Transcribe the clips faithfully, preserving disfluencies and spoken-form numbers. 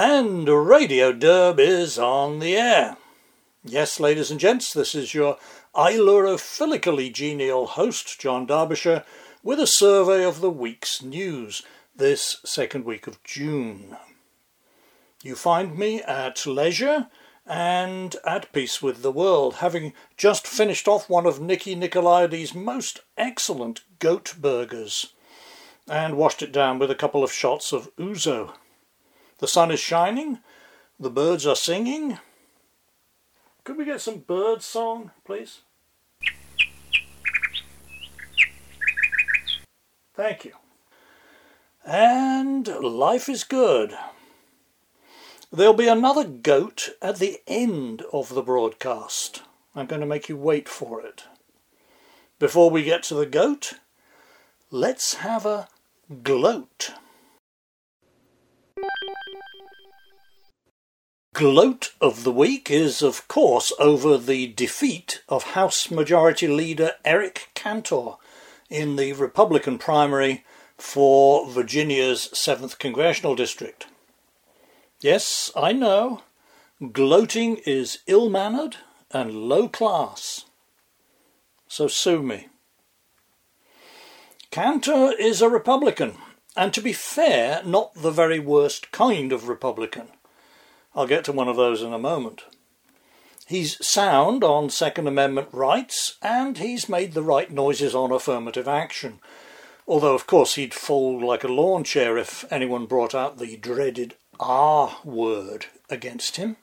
And Radio Derb is on the air. Yes, ladies and gents, this is your ailurophilically genial host, John Derbyshire, with a survey of the week's news, this second week of June. You find me at leisure and at peace with the world, having just finished off one of Nicky Nicolaides' most excellent goat burgers, and washed it down with a couple of shots of ouzo. The sun is shining, the birds are singing. Could we get some bird song, please? Thank you. And life is good. There'll be another goat at the end of the broadcast. I'm going to make you wait for it. Before we get to the goat, let's have a gloat. Gloat of the week is, of course, over the defeat of House Majority Leader Eric Cantor in the Republican primary for Virginia's seventh Congressional District. Yes, I know, gloating is ill-mannered and low-class. So sue me. Cantor is a Republican, and to be fair, not the very worst kind of Republican. I'll get to one of those in a moment. He's sound on Second Amendment rights, and he's made the right noises on affirmative action. Although, of course, he'd fold like a lawn chair if anyone brought out the dreaded R word against him.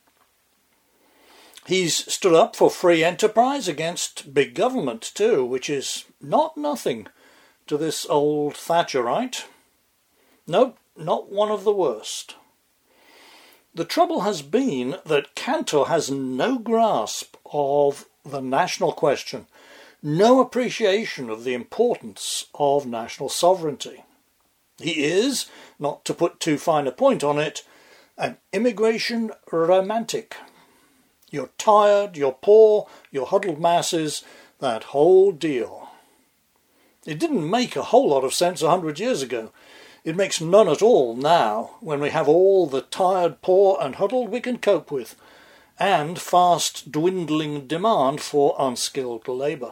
He's stood up for free enterprise against big government too, which is not nothing to this old Thatcherite. Nope, not one of the worst. The trouble has been that Cantor has no grasp of the national question, no appreciation of the importance of national sovereignty. He is, not to put too fine a point on it, an immigration romantic. You're tired, you're poor, you're huddled masses, that whole deal. It didn't make a whole lot of sense a hundred years ago. It makes none at all now, when we have all the tired, poor and huddled we can cope with, and fast dwindling demand for unskilled labour.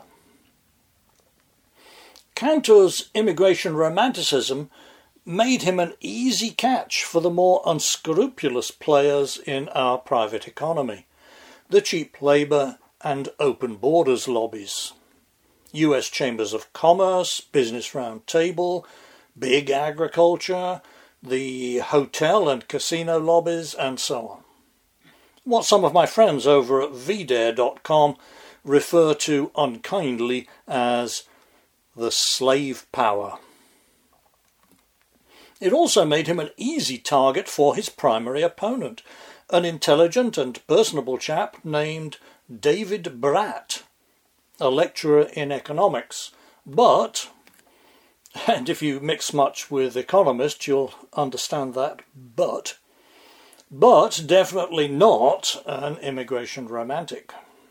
Cantor's immigration romanticism made him an easy catch for the more unscrupulous players in our private economy, the cheap labour and open borders lobbies, U S Chambers of Commerce, Business Roundtable, Big Agriculture, the hotel and casino lobbies, and so on. What some of my friends over at V Dare dot com refer to unkindly as the slave power. It also made him an easy target for his primary opponent, an intelligent and personable chap named David Brat, a lecturer in economics, but, and if you mix much with economists you'll understand that, but, but definitely not an immigration romantic.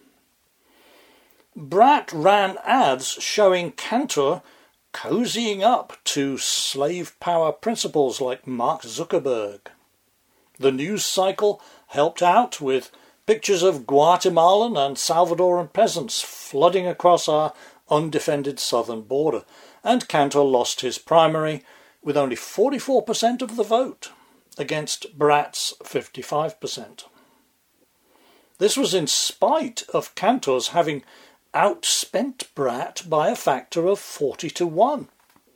Brat ran ads showing Cantor cozying up to slave power principles like Mark Zuckerberg. The news cycle helped out with pictures of Guatemalan and Salvadoran peasants flooding across our undefended southern border, and Cantor lost his primary with only forty-four percent of the vote against Brat's fifty-five percent. This was in spite of Cantor's having outspent Brat by a factor of forty to one.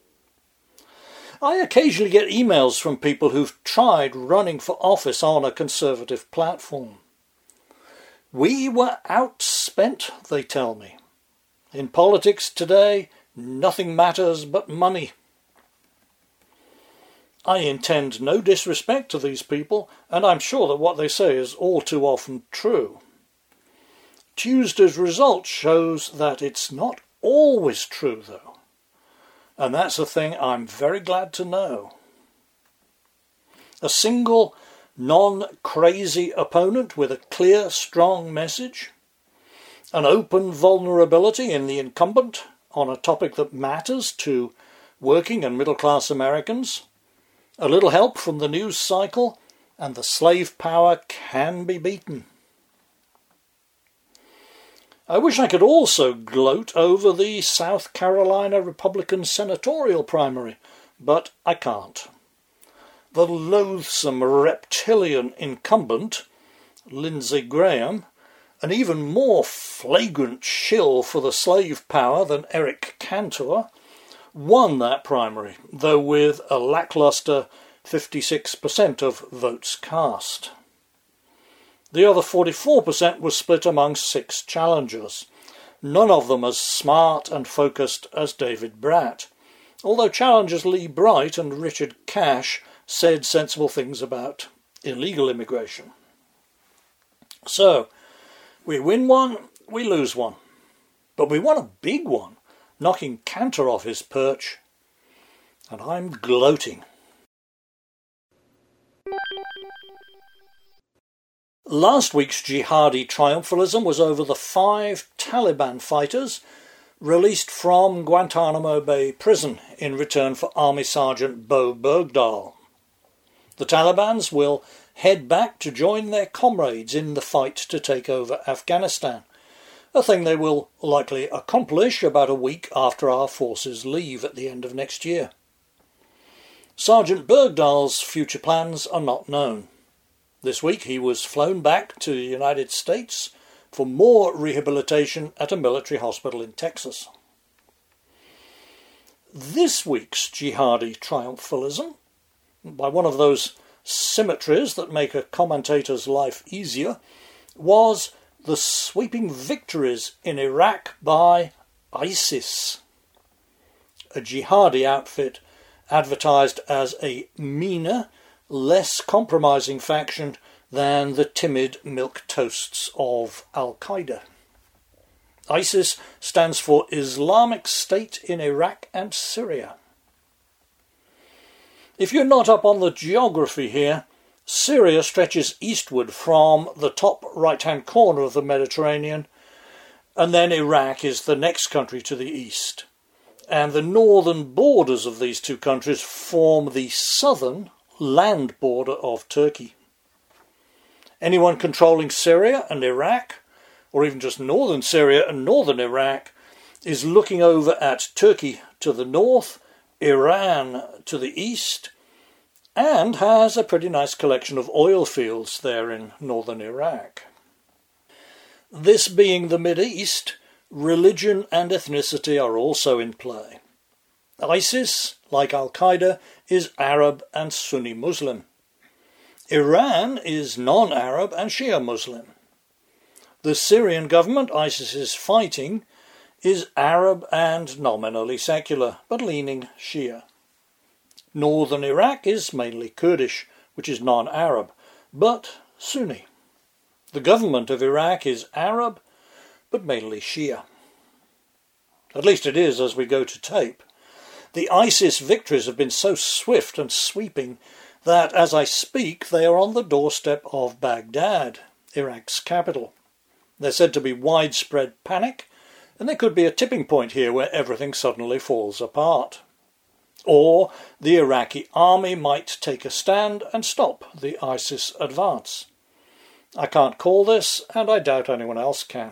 I occasionally get emails from people who've tried running for office on a conservative platform. We were outspent, they tell me. In politics today, nothing matters but money. I intend no disrespect to these people, and I'm sure that what they say is all too often true. Tuesday's result shows that it's not always true, though. And that's a thing I'm very glad to know. A single, non-crazy opponent with a clear, strong message, an open vulnerability in the incumbent on a topic that matters to working and middle-class Americans, a little help from the news cycle, and the slave power can be beaten. I wish I could also gloat over the South Carolina Republican senatorial primary, but I can't. The loathsome reptilian incumbent, Lindsey Graham, an even more flagrant shill for the slave power than Eric Cantor, won that primary, though with a lacklustre fifty-six percent of votes cast. The other forty-four percent was split among six challengers, none of them as smart and focused as David Brat, although challengers Lee Bright and Richard Cash said sensible things about illegal immigration. So, we win one, we lose one. But we won a big one, knocking Cantor off his perch, and I'm gloating. Last week's jihadi triumphalism was over the five Taliban fighters released from Guantanamo Bay prison in return for Army Sergeant Bo Bergdahl. The Talibans will head back to join their comrades in the fight to take over Afghanistan, a thing they will likely accomplish about a week after our forces leave at the end of next year. Sergeant Bergdahl's future plans are not known. This week he was flown back to the United States for more rehabilitation at a military hospital in Texas. This week's jihadi triumphalism, by one of those symmetries that make a commentator's life easier, was the sweeping victories in Iraq by ISIS, a jihadi outfit advertised as a meaner, less compromising faction than the timid milquetoasts of Al-Qaeda. ISIS stands for Islamic State in Iraq and Syria. If you're not up on the geography here, Syria stretches eastward from the top right-hand corner of the Mediterranean, and then Iraq is the next country to the east. And the northern borders of these two countries form the southern land border of Turkey. Anyone controlling Syria and Iraq, or even just northern Syria and northern Iraq, is looking over at Turkey to the north, Iran to the east, and has a pretty nice collection of oil fields there in northern Iraq. This being the Mideast, religion and ethnicity are also in play. ISIS, like Al-Qaeda, is Arab and Sunni Muslim. Iran is non-Arab and Shia Muslim. The Syrian government ISIS is fighting is Arab and nominally secular, but leaning Shia. Northern Iraq is mainly Kurdish, which is non-Arab, but Sunni. The government of Iraq is Arab, but mainly Shia. At least it is as we go to tape. The ISIS victories have been so swift and sweeping that, as I speak, they are on the doorstep of Baghdad, Iraq's capital. There's said to be widespread panic, and there could be a tipping point here where everything suddenly falls apart. Or the Iraqi army might take a stand and stop the ISIS advance. I can't call this, and I doubt anyone else can.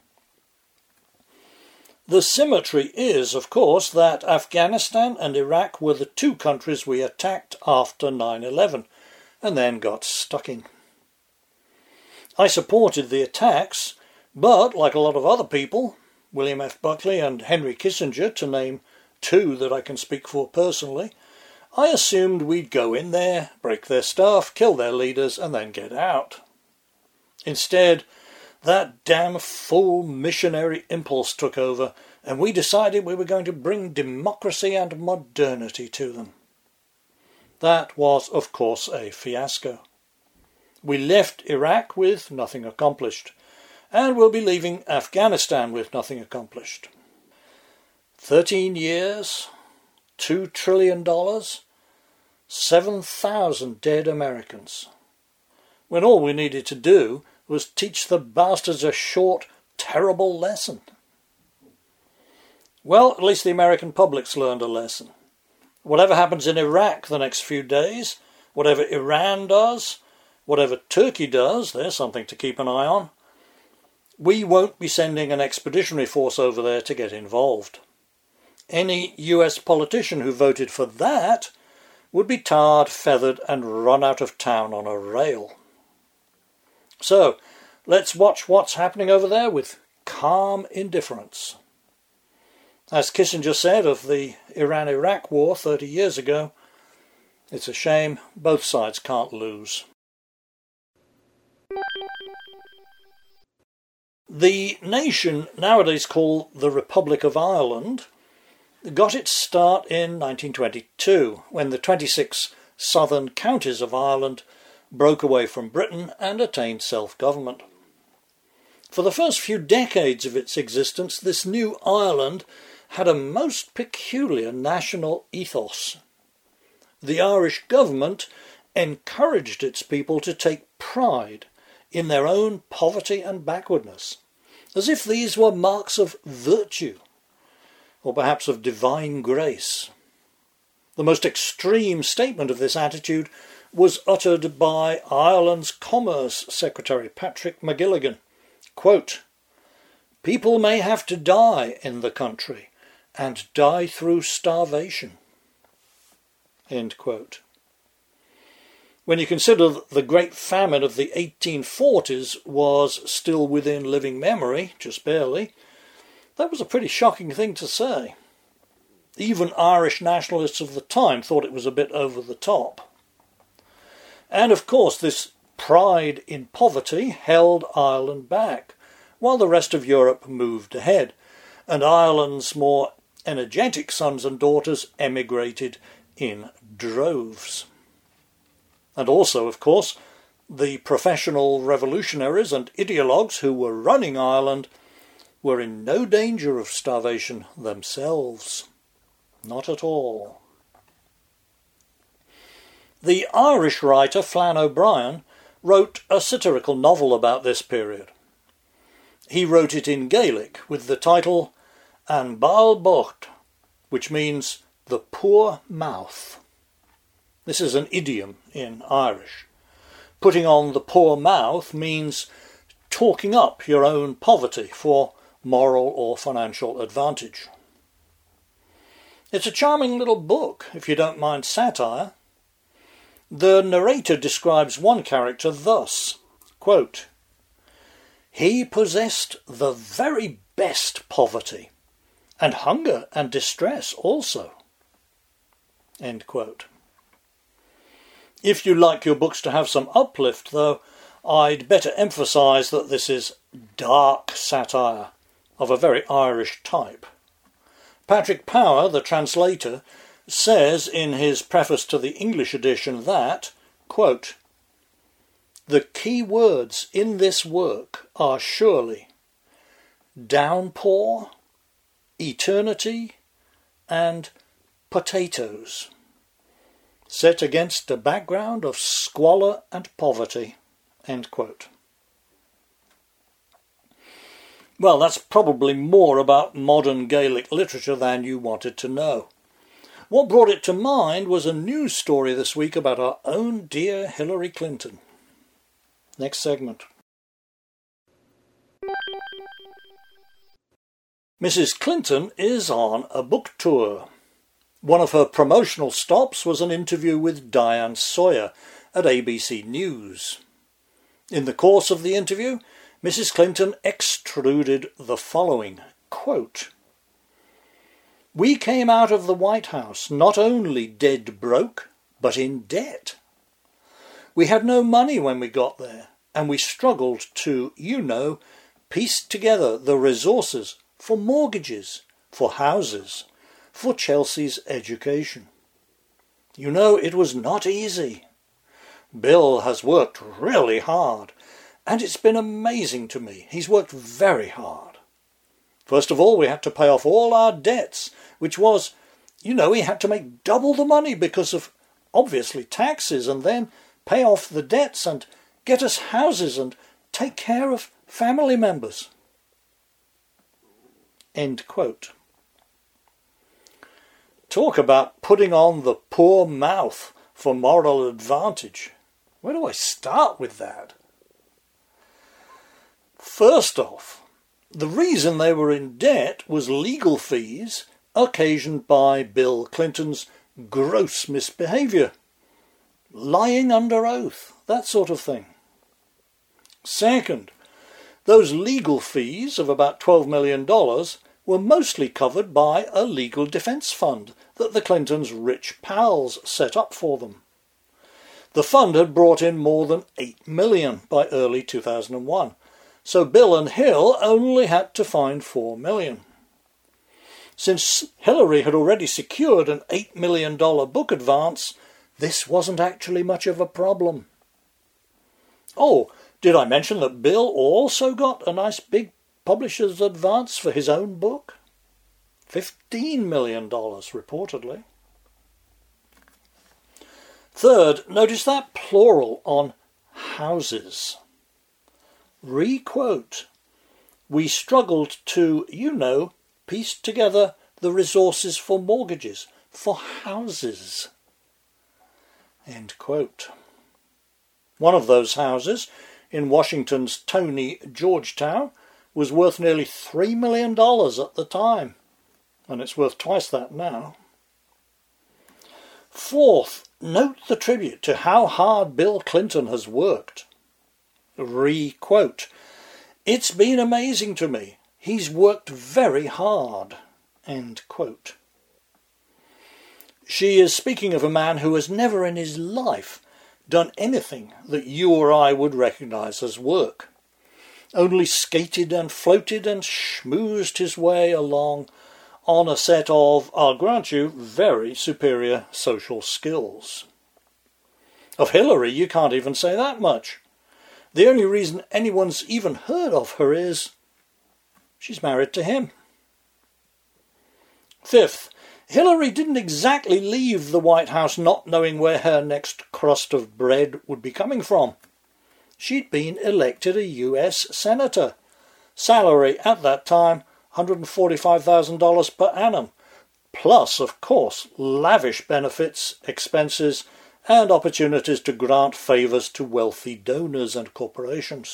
The symmetry is, of course, that Afghanistan and Iraq were the two countries we attacked after nine eleven, and then got stuck in. I supported the attacks, but, like a lot of other people, William F. Buckley and Henry Kissinger, to name two that I can speak for personally, I assumed we'd go in there, break their stuff, kill their leaders, and then get out. Instead, that damn fool missionary impulse took over, and we decided we were going to bring democracy and modernity to them. That was, of course, a fiasco. We left Iraq with nothing accomplished, and we'll be leaving Afghanistan with nothing accomplished. Thirteen years, two trillion dollars, seven thousand dead Americans, when all we needed to do was teach the bastards a short, terrible lesson. Well, at least the American public's learned a lesson. Whatever happens in Iraq the next few days, whatever Iran does, whatever Turkey does, there's something to keep an eye on. We won't be sending an expeditionary force over there to get involved. Any U S politician who voted for that would be tarred, feathered and run out of town on a rail. So, let's watch what's happening over there with calm indifference. As Kissinger said of the Iran-Iraq war thirty years ago, it's a shame both sides can't lose. The nation nowadays called the Republic of Ireland got its start in nineteen twenty-two, when the twenty-six southern counties of Ireland broke away from Britain and attained self-government. For the first few decades of its existence, this new Ireland had a most peculiar national ethos. The Irish government encouraged its people to take pride in their own poverty and backwardness, as if these were marks of virtue, or perhaps of divine grace. The most extreme statement of this attitude was uttered by Ireland's Commerce Secretary Patrick McGilligan. Quote, "People may have to die in the country, and die through starvation." End quote. When you consider that the Great Famine of the eighteen forties was still within living memory, just barely, that was a pretty shocking thing to say. Even Irish nationalists of the time thought it was a bit over the top. And of course this pride in poverty held Ireland back, while the rest of Europe moved ahead, and Ireland's more energetic sons and daughters emigrated in droves. And also, of course, the professional revolutionaries and ideologues who were running Ireland were in no danger of starvation themselves. Not at all. The Irish writer Flann O'Brien wrote a satirical novel about this period. He wrote it in Gaelic with the title An Bal Bocht, which means the poor mouth. This is an idiom in Irish. Putting on the poor mouth means talking up your own poverty for moral or financial advantage. It's a charming little book, if you don't mind satire. The narrator describes one character thus, quote, "He possessed the very best poverty, and hunger and distress also." End quote. If you like your books to have some uplift, though, I'd better emphasise that this is dark satire of a very Irish type. Patrick Power, the translator, says in his preface to the English edition that, quote, "The key words in this work are surely downpour, eternity, and potatoes, set against a background of squalor and poverty." End quote. Well, that's probably more about modern Gaelic literature than you wanted to know. What brought it to mind was a news story this week about our own dear Hillary Clinton. Next segment. Missus Clinton is on a book tour. One of her promotional stops was an interview with Diane Sawyer at A B C News. In the course of the interview, Missus Clinton extruded the following, quote, "We came out of the White House not only dead broke, but in debt. We had no money when we got there, and we struggled to, you know, piece together the resources for mortgages, for houses, for Chelsea's education. You know, it was not easy. Bill has worked really hard, and it's been amazing to me. He's worked very hard. First of all, we had to pay off all our debts, which was, you know, he had to make double the money because of, obviously, taxes, and then pay off the debts and get us houses and take care of family members." End quote. Talk about putting on the poor mouth for moral advantage. Where do I start with that? First off, the reason they were in debt was legal fees occasioned by Bill Clinton's gross misbehaviour. Lying under oath, that sort of thing. Second, those legal fees of about twelve million dollars were mostly covered by a legal defence fund that the Clintons' rich pals set up for them. The fund had brought in more than eight million dollars by early two thousand one, so Bill and Hill only had to find four million dollars. Since Hillary had already secured an eight million dollars book advance, this wasn't actually much of a problem. Oh, did I mention that Bill also got a nice big publisher's advance for his own book? fifteen million dollars, reportedly. Third, notice that plural on houses. Re-quote, "We struggled to, you know, piece together the resources for mortgages, for houses." End quote. One of those houses, in Washington's Tony, Georgetown, was worth nearly three million dollars at the time, and it's worth twice that now. Fourth, note the tribute to how hard Bill Clinton has worked. Re-quote, "It's been amazing to me. He's worked very hard." End quote. She is speaking of a man who has never in his life done anything that you or I would recognise as work. Only skated and floated and schmoozed his way along on a set of, I'll grant you, very superior social skills. Of Hillary, you can't even say that much. The only reason anyone's even heard of her is she's married to him. Fifth, Hillary didn't exactly leave the White House not knowing where her next crust of bread would be coming from. She'd been elected a U S Senator. Salary at that time, one hundred forty-five thousand dollars per annum. Plus, of course, lavish benefits, expenses, and opportunities to grant favours to wealthy donors and corporations.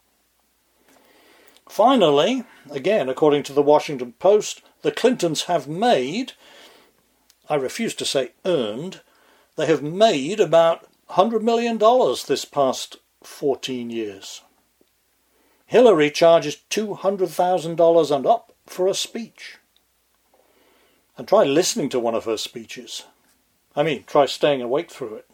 Finally, again according to the Washington Post, the Clintons have made, I refuse to say earned, they have made about one hundred million dollars this past fourteen years. Hillary charges two hundred thousand dollars and up for a speech. And try listening to one of her speeches. I mean, try staying awake through it.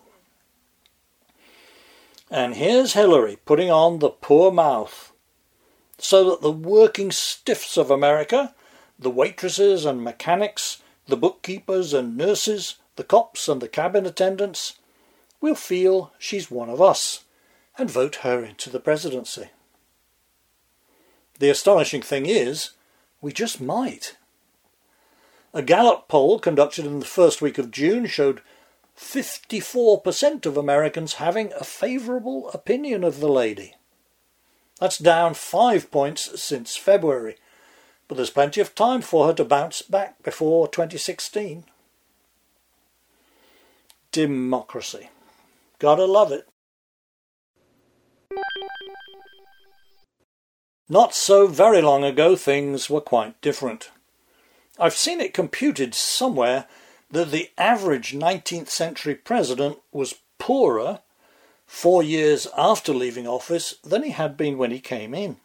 And here's Hillary putting on the poor mouth, so that the working stiffs of America, the waitresses and mechanics, the bookkeepers and nurses, the cops and the cabin attendants, will feel she's one of us and vote her into the presidency. The astonishing thing is, we just might. A Gallup poll conducted in the first week of June showed fifty-four percent of Americans having a favourable opinion of the lady. That's down five points since February, but there's plenty of time for her to bounce back before twenty sixteen. Democracy. Gotta love it. Not so very long ago, things were quite different. I've seen it computed somewhere that the average nineteenth century president was poorer four years after leaving office than he had been when he came in.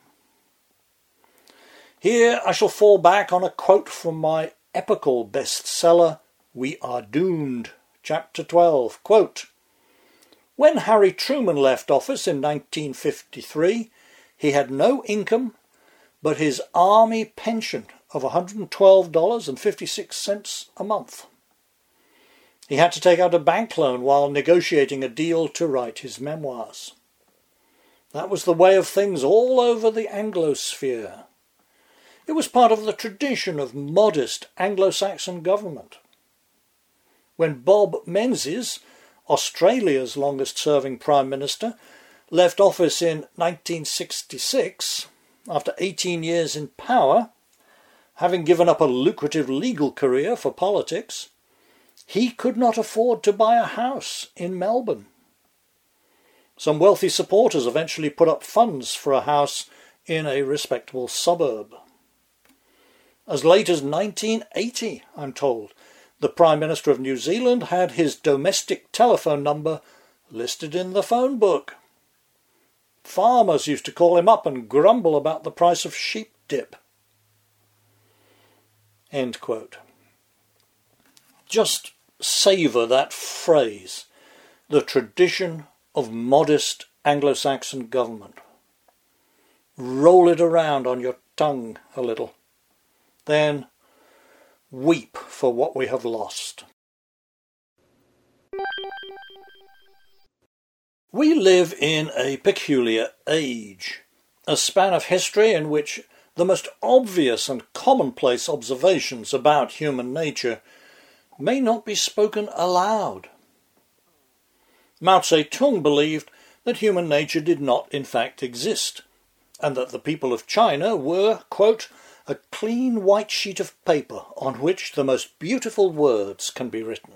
Here I shall fall back on a quote from my epical bestseller, We Are Doomed, Chapter twelve. Quote, "When Harry Truman left office in nineteen fifty-three, he had no income but his army pension of one hundred twelve dollars and fifty-six cents a month. He had to take out a bank loan while negotiating a deal to write his memoirs. That was the way of things all over the Anglosphere. It was part of the tradition of modest Anglo-Saxon government. When Bob Menzies, Australia's longest-serving Prime Minister, left office in nineteen sixty-six, after eighteen years in power, having given up a lucrative legal career for politics, he could not afford to buy a house in Melbourne. Some wealthy supporters eventually put up funds for a house in a respectable suburb. As late as nineteen eighty, I'm told, the Prime Minister of New Zealand had his domestic telephone number listed in the phone book. Farmers used to call him up and grumble about the price of sheep dip. End quote. Just savour that phrase, the tradition of modest Anglo-Saxon government. Roll it around on your tongue a little. Then weep for what we have lost. We live in a peculiar age, a span of history in which the most obvious and commonplace observations about human nature may not be spoken aloud. Mao Zedong believed that human nature did not in fact exist, and that the people of China were, quote, a clean white sheet of paper on which the most beautiful words can be written.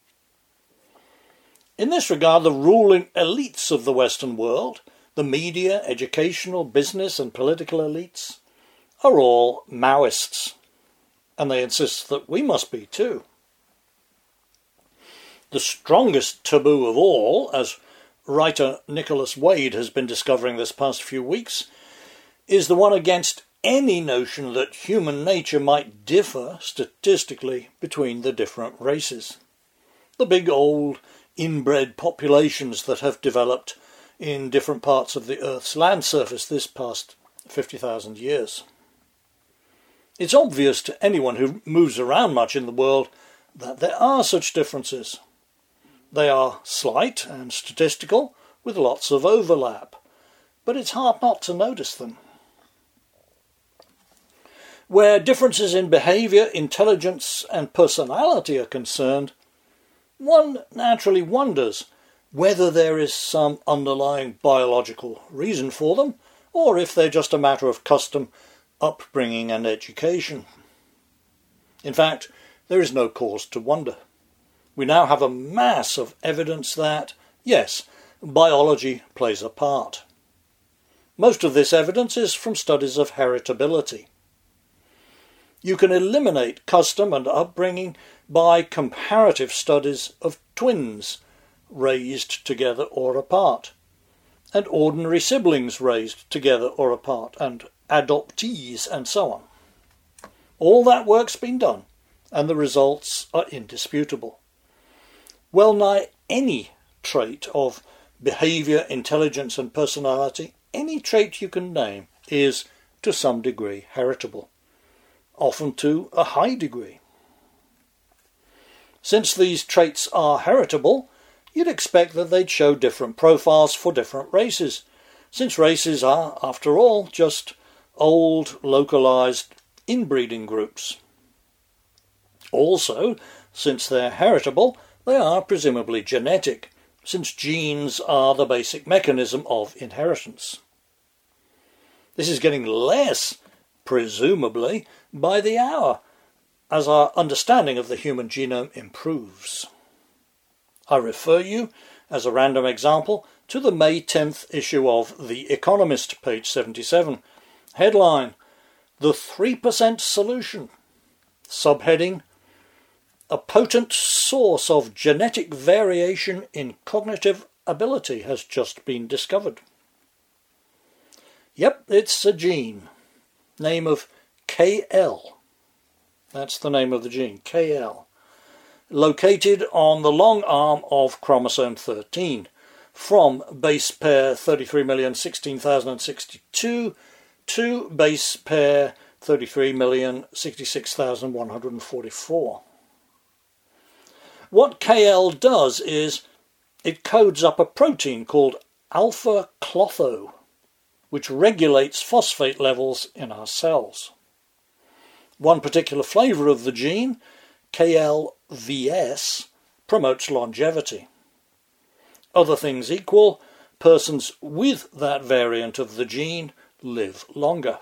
In this regard, the ruling elites of the Western world, the media, educational, business and political elites, are all Maoists, and they insist that we must be too. The strongest taboo of all, as writer Nicholas Wade has been discovering this past few weeks, is the one against any notion that human nature might differ statistically between the different races. The big old inbred populations that have developed in different parts of the Earth's land surface this past fifty thousand years. It's obvious to anyone who moves around much in the world that there are such differences. They are slight and statistical, with lots of overlap, but it's hard not to notice them. Where differences in behaviour, intelligence and personality are concerned, one naturally wonders whether there is some underlying biological reason for them, or if they're just a matter of custom, upbringing and education. In fact, there is no cause to wonder. We now have a mass of evidence that, yes, biology plays a part. Most of this evidence is from studies of heritability. You can eliminate custom and upbringing by comparative studies of twins raised together or apart, and ordinary siblings raised together or apart, and adoptees, and so on. All that work's been done, and the results are indisputable. Well nigh any trait of behaviour, intelligence and personality, any trait you can name, is to some degree heritable, often to a high degree. Since these traits are heritable, you'd expect that they'd show different profiles for different races, since races are, after all, just old, localised inbreeding groups. Also, since they're heritable, they are presumably genetic, since genes are the basic mechanism of inheritance. This is getting less, presumably, by the hour, as our understanding of the human genome improves. I refer you, as a random example, to the May tenth issue of The Economist, page seventy-seven. Headline, The three percent Solution. Subheading, A potent source of genetic variation in cognitive ability has just been discovered. Yep, it's a gene. Name of K L. That's the name of the gene, K L. Located on the long arm of chromosome thirteen, from base pair thirty-three million sixteen thousand sixty-two to base pair thirty-three million sixty-six thousand one hundred forty-four. What K L does is it codes up a protein called alpha-klotho, which regulates phosphate levels in our cells. One particular flavour of the gene, K L V S, promotes longevity. Other things equal, persons with that variant of the gene live longer.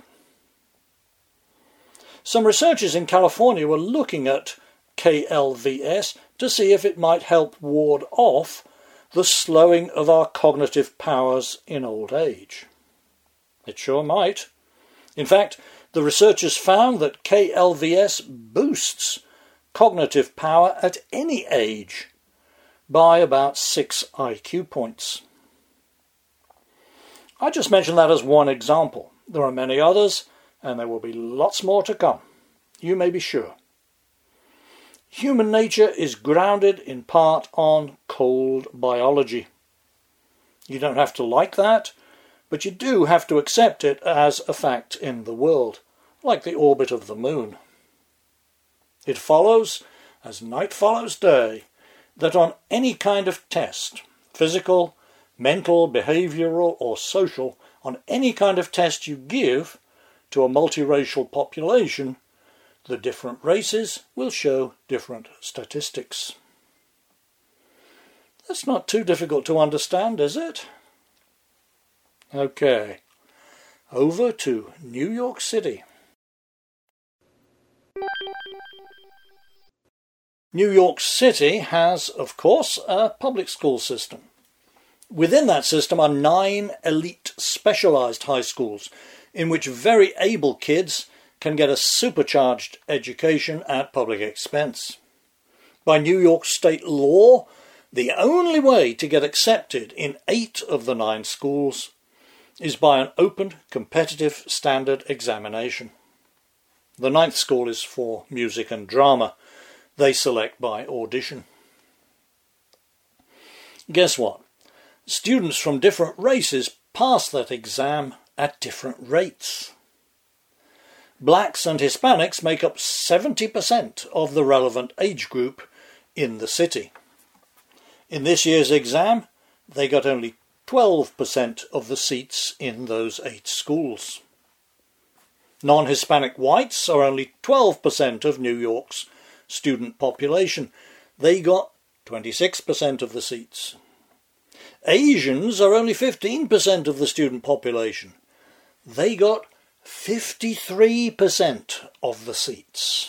Some researchers in California were looking at K L V S to see if it might help ward off the slowing of our cognitive powers in old age? It sure might. In fact, the researchers found that K L V S boosts cognitive power at any age by about six I Q points. I just mentioned that as one example. There are many others, and there will be lots more to come. You may be sure. Human nature is grounded in part on cold biology. You don't have to like that, but you do have to accept it as a fact in the world, like the orbit of the moon. It follows, as night follows day, that on any kind of test, physical, mental, behavioural or social, on any kind of test you give to a multiracial population, the different races will show different statistics. That's not too difficult to understand, is it? Okay, over to New York City. New York City has, of course, a public school system. Within that system are nine elite specialised high schools in which very able kids can get a supercharged education at public expense. By New York state law, the only way to get accepted in eight of the nine schools is by an open, competitive standard examination. The ninth school is for music and drama. They select by audition. Guess what? Students from different races pass that exam at different rates. Blacks and Hispanics make up seventy percent of the relevant age group in the city. In this year's exam, they got only twelve percent of the seats in those eight schools. Non-Hispanic whites are only twelve percent of New York's student population. They got twenty-six percent of the seats. Asians are only fifteen percent of the student population. They got fifty-three percent of the seats.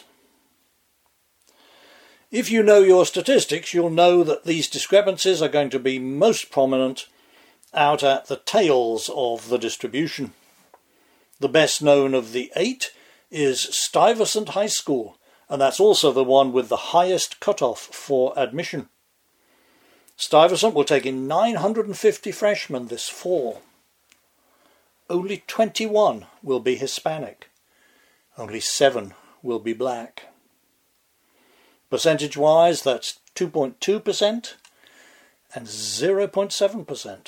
If you know your statistics, you'll know that these discrepancies are going to be most prominent out at the tails of the distribution. The best known of the eight is Stuyvesant High School, and that's also the one with the highest cutoff for admission. Stuyvesant will take in nine hundred fifty freshmen this fall. Only twenty-one will be Hispanic. Only seven will be black. Percentage-wise, that's two point two percent and zero point seven percent.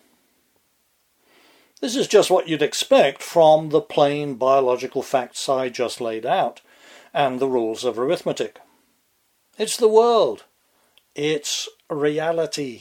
This is just what you'd expect from the plain biological facts I just laid out and the rules of arithmetic. It's the world. It's reality.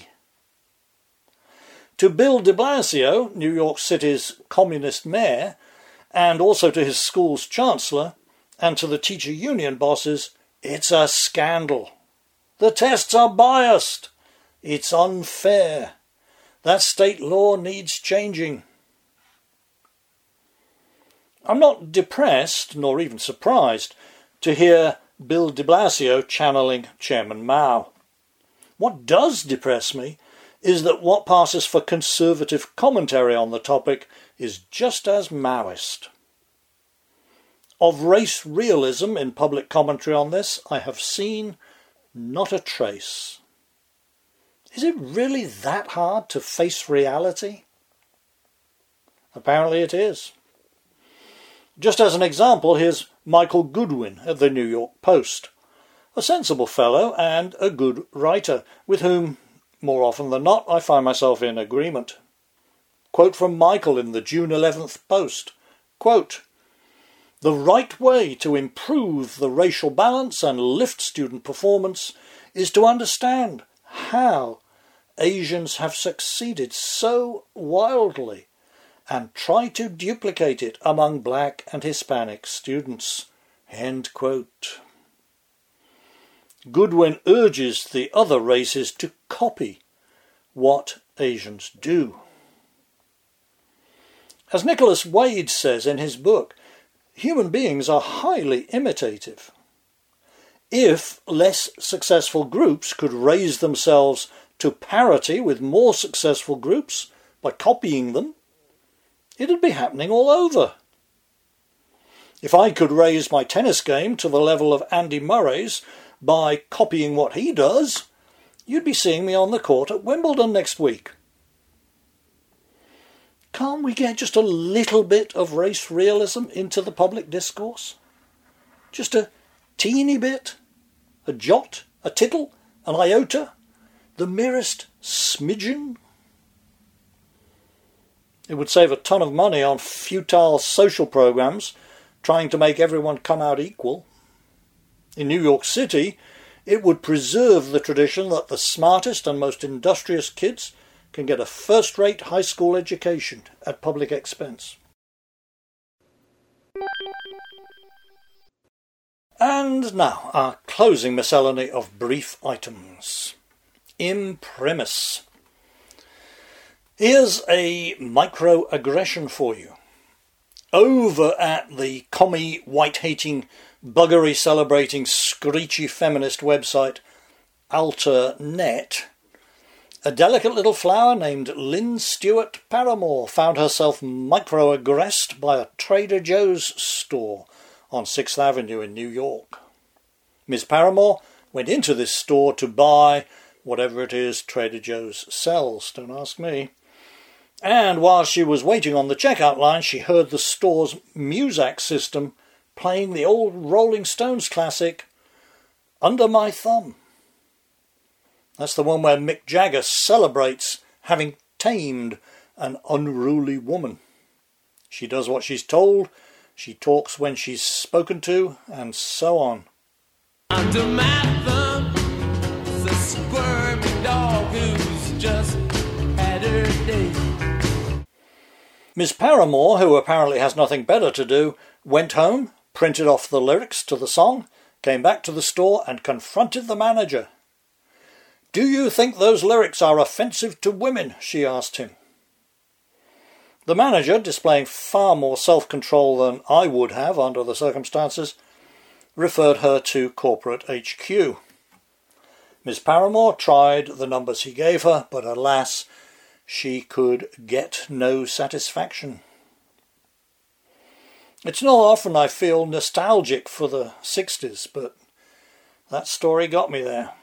To Bill de Blasio, New York City's communist mayor, and also to his school's chancellor, and to the teacher union bosses, it's a scandal. The tests are biased. It's unfair. That state law needs changing. I'm not depressed, nor even surprised, to hear Bill de Blasio channeling Chairman Mao. What does depress me is that what passes for conservative commentary on the topic is just as Maoist. Of race realism in public commentary on this, I have seen not a trace. Is it really that hard to face reality? Apparently it is. Just as an example, here's Michael Goodwin at the New York Post, a sensible fellow and a good writer, with whom, more often than not, I find myself in agreement. Quote from Michael in the June eleventh Post, quote, "The right way to improve the racial balance and lift student performance is to understand how Asians have succeeded so wildly and try to duplicate it among black and Hispanic students." End quote. Goodwin urges the other races to copy what Asians do. As Nicholas Wade says in his book, human beings are highly imitative. If less successful groups could raise themselves to parity with more successful groups by copying them, it'd be happening all over. If I could raise my tennis game to the level of Andy Murray's by copying what he does, you'd be seeing me on the court at Wimbledon next week. Can't we get just a little bit of race realism into the public discourse? Just a teeny bit? A jot? A tittle? An iota? The merest smidgen? It would save a ton of money on futile social programs trying to make everyone come out equal. In New York City, it would preserve the tradition that the smartest and most industrious kids can get a first-rate high school education at public expense. And now, our closing miscellany of brief items. Imprimis. Here's a microaggression for you. Over at the commie, white-hating, buggery-celebrating, screechy feminist website Alternet, a delicate little flower named Lynn Stewart Paramore found herself microaggressed by a Trader Joe's store on sixth Avenue in New York. Miss Paramore went into this store to buy whatever it is Trader Joe's sells, don't ask me. And while she was waiting on the checkout line, she heard the store's Muzak system playing the old Rolling Stones classic, Under My Thumb. That's the one where Mick Jagger celebrates having tamed an unruly woman. She does what she's told, she talks when she's spoken to, and so on. Under my thumb is a squirmy dog who's just had her day. Miss Paramore, who apparently has nothing better to do, went home, printed off the lyrics to the song, came back to the store and confronted the manager. "Do you think those lyrics are offensive to women?" she asked him. The manager, displaying far more self-control than I would have under the circumstances, referred her to corporate H Q. Miss Paramore tried the numbers he gave her, but alas, she could get no satisfaction. It's not often I feel nostalgic for the sixties, but that story got me there.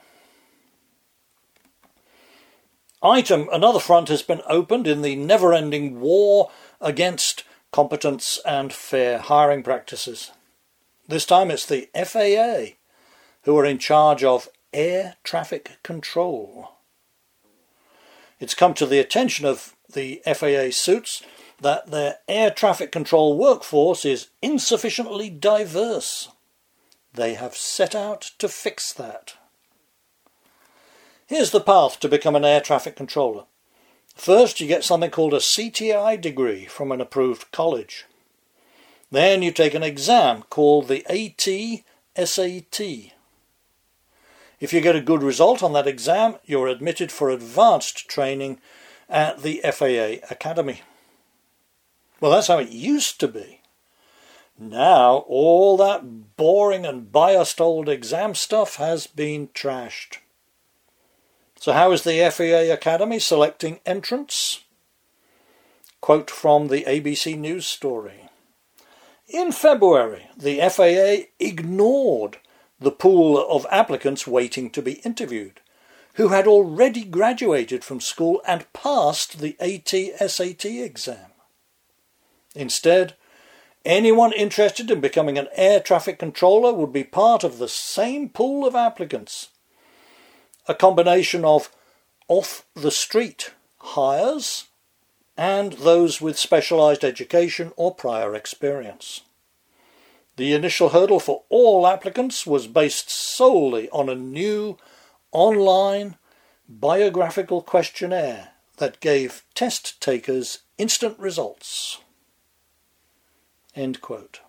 Item, another front has been opened in the never-ending war against competence and fair hiring practices. This time it's the F A A, who are in charge of air traffic control. It's come to the attention of the F A A suits that their air traffic control workforce is insufficiently diverse. They have set out to fix that. Here's the path to become an air traffic controller. First, you get something called a C T I degree from an approved college. Then you take an exam called the A T S A T. If you get a good result on that exam, you're admitted for advanced training at the F A A Academy. Well, that's how it used to be. Now, all that boring and biased old exam stuff has been trashed. So how is the F A A Academy selecting entrants? Quote from the A B C News story. In February, the F A A ignored the pool of applicants waiting to be interviewed, who had already graduated from school and passed the A T S A T exam. Instead, anyone interested in becoming an air traffic controller would be part of the same pool of applicants. A combination of off-the-street hires and those with specialised education or prior experience. The initial hurdle for all applicants was based solely on a new online biographical questionnaire that gave test takers instant results. End quote.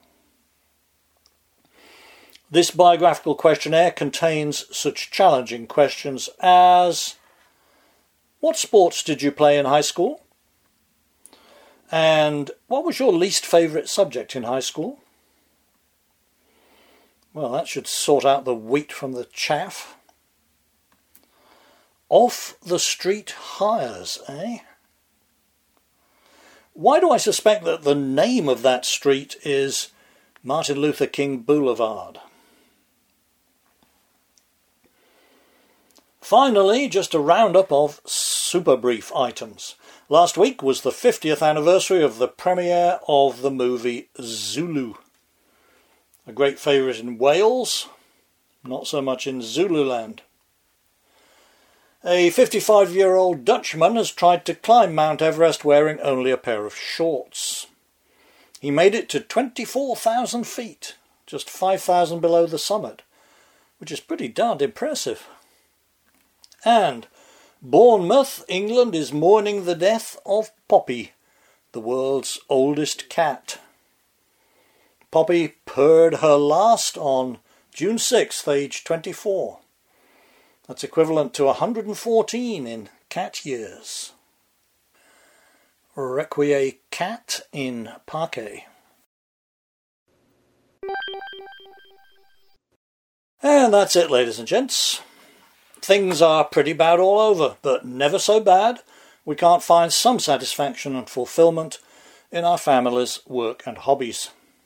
This biographical questionnaire contains such challenging questions as: what sports did you play in high school? And what was your least favourite subject in high school? Well, that should sort out the wheat from the chaff. Off the street hires, eh? Why do I suspect that the name of that street is Martin Luther King Boulevard? Finally, just a roundup of super brief items. Last week was the fiftieth anniversary of the premiere of the movie Zulu. A great favourite in Wales, not so much in Zululand. A fifty-five-year-old Dutchman has tried to climb Mount Everest wearing only a pair of shorts. He made it to twenty-four thousand feet, just five thousand below the summit, which is pretty darned impressive. And Bournemouth, England, is mourning the death of Poppy, the world's oldest cat. Poppy purred her last on June sixth, aged twenty-four. That's equivalent to one hundred fourteen in cat years. Requie cat in pace. And that's it, ladies and gents. Things are pretty bad all over, but never so bad we can't find some satisfaction and fulfilment in our families, work and hobbies.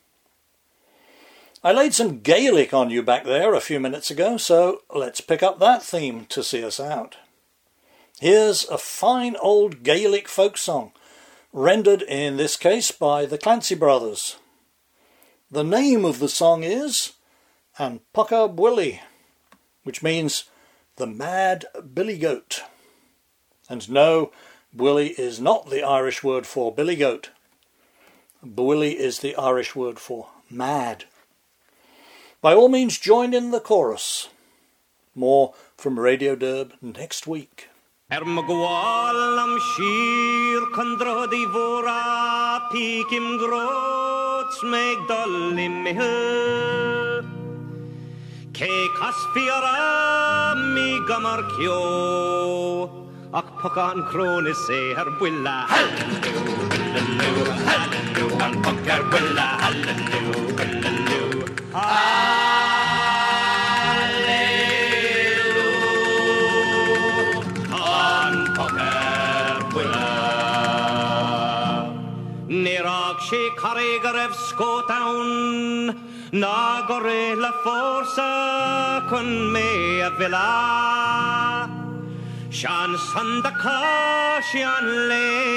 I laid some Gaelic on you back there a few minutes ago, so let's pick up that theme to see us out. Here's a fine old Gaelic folk song, rendered in this case by the Clancy Brothers. The name of the song is An Pucker Bwilly, which means the Mad Billy Goat. And no, Bwilly is not the Irish word for billy goat. Bwilly is the Irish word for mad. By all means join in the chorus. More from Radio Derb next week. Er magwal am shir kondrodi vora pikim grots meg dollim hill ke kasfiara mi gamar kyo ak pokan krone se her bwilla hallelujah hallelujah hallelujah an pokar bwilla hallelujah hallelujah she carregarev scotown na gore la forza con me a villa shan sandaka shan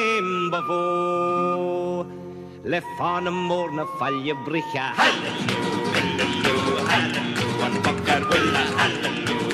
lembavo le fan morna faglie bricha hallelujah hallelujah hallelujah an poker villa hallelujah